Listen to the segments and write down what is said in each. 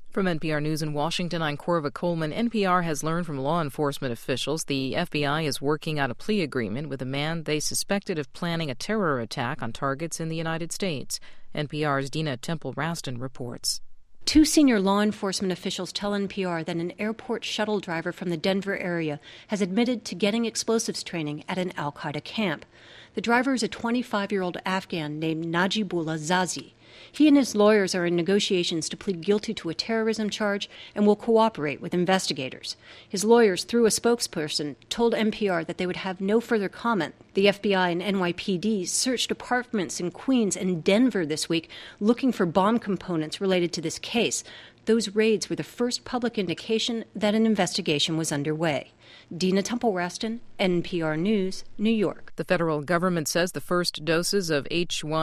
From NPR News in Washington, I'm Corva Coleman. NPR has learned from law enforcement officials the FBI is working out a plea agreement with a man they suspected of planning a terror attack on targets in the United States. NPR's Dina Temple-Raston reports. Two senior law enforcement officials tell NPR that an airport shuttle driver from the Denver area has admitted to getting explosives training at an al-Qaeda camp. The driver is a 25-year-old Afghan named Najibullah Zazi. He and his lawyers are in negotiations to plead guilty to a terrorism charge and will cooperate with investigators. His lawyers, through a spokesperson, told NPR that they would have no further comment. The FBI and NYPD searched apartments in Queens and Denver this week looking for bomb components related to this case. Those raids were the first public indication that an investigation was underway. Dina Temple-Raston, NPR News, New York. The federal government says the first doses of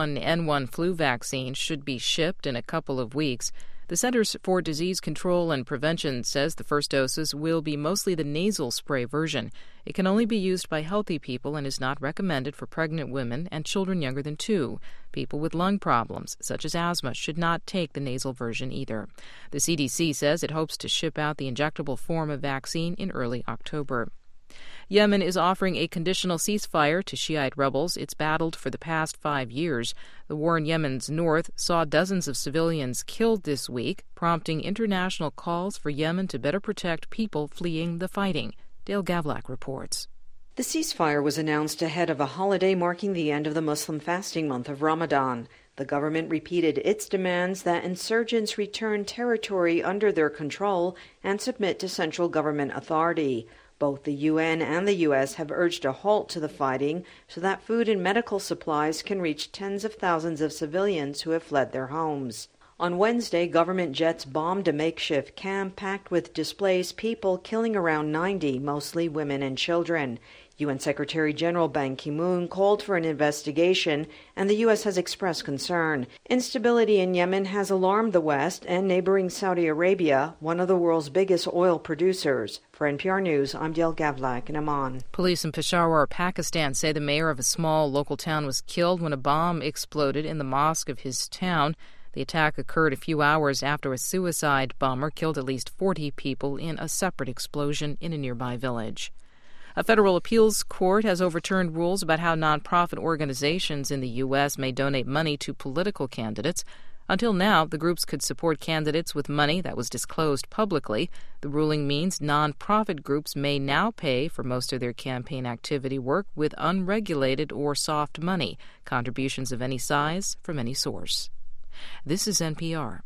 H1N1 flu vaccine should be shipped in a couple of weeks. The Centers for Disease Control and Prevention says the first doses will be mostly the nasal spray version. It can only be used by healthy people and is not recommended for pregnant women and children younger than 2. People with lung problems, such as asthma, should not take the nasal version either. The CDC says it hopes to ship out the injectable form of vaccine in early October. Yemen is offering a conditional ceasefire to Shiite rebels it's battled for the past 5 years. The war in Yemen's north saw dozens of civilians killed this week, prompting international calls for Yemen to better protect people fleeing the fighting. Dale Gavlak reports. The ceasefire was announced ahead of a holiday marking the end of the Muslim fasting month of Ramadan. The government repeated its demands that insurgents return territory under their control and submit to central government authority. Both the UN and the U.S. have urged a halt to the fighting so that food and medical supplies can reach tens of thousands of civilians who have fled their homes. On Wednesday, government jets bombed a makeshift camp packed with displaced people, killing around 90, mostly women and children. UN Secretary General Ban Ki-moon called for an investigation, and the U.S. has expressed concern. Instability in Yemen has alarmed the West and neighboring Saudi Arabia, one of the world's biggest oil producers. For NPR News, I'm Dale Gavlak in Amman. Police in Peshawar, Pakistan, say the mayor of a small local town was killed when a bomb exploded in the mosque of his town. The attack occurred a few hours after a suicide bomber killed at least 40 people in a separate explosion in a nearby village. A federal appeals court has overturned rules about how nonprofit organizations in the U.S. may donate money to political candidates. Until now, the groups could support candidates with money that was disclosed publicly. The ruling means nonprofit groups may now pay for most of their campaign activity work with unregulated or soft money, contributions of any size from any source. This is NPR.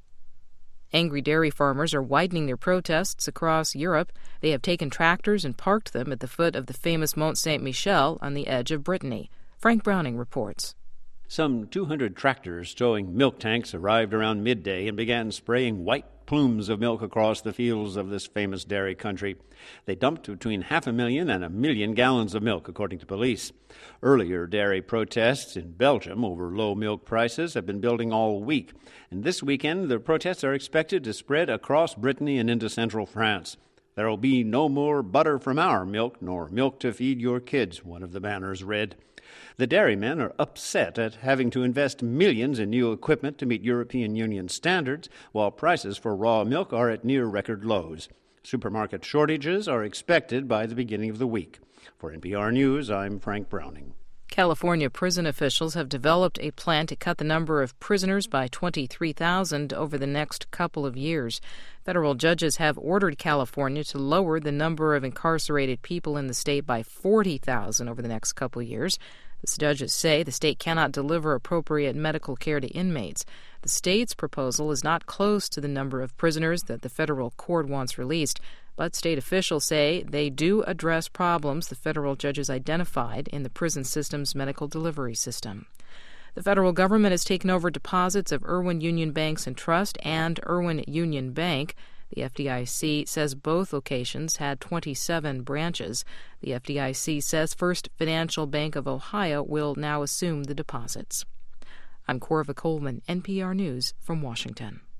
Angry dairy farmers are widening their protests across Europe. They have taken tractors and parked them at the foot of the famous Mont Saint-Michel on the edge of Brittany. Frank Browning reports. Some 200 tractors towing milk tanks arrived around midday and began spraying white plumes of milk across the fields of this famous dairy country. They dumped between 500,000 and 1 million gallons of milk, according to police. Earlier dairy protests in Belgium over low milk prices have been building all week. And this weekend, the protests are expected to spread across Brittany and into central France. There will be no more butter from our milk, nor milk to feed your kids, one of the banners read. The dairymen are upset at having to invest millions in new equipment to meet European Union standards, while prices for raw milk are at near record lows. Supermarket shortages are expected by the beginning of the week. For NPR News, I'm Frank Browning. California prison officials have developed a plan to cut the number of prisoners by 23,000 over the next couple of years. Federal judges have ordered California to lower the number of incarcerated people in the state by 40,000 over the next couple of years. The judges say the state cannot deliver appropriate medical care to inmates. The state's proposal is not close to the number of prisoners that the federal court wants released, but state officials say they do address problems the federal judges identified in the prison system's medical delivery system. The federal government has taken over deposits of Irwin Union Banks and Trust and Irwin Union Bank. The FDIC says both locations had 27 branches. The FDIC says First Financial Bank of Ohio will now assume the deposits. I'm Corva Coleman, NPR News from Washington.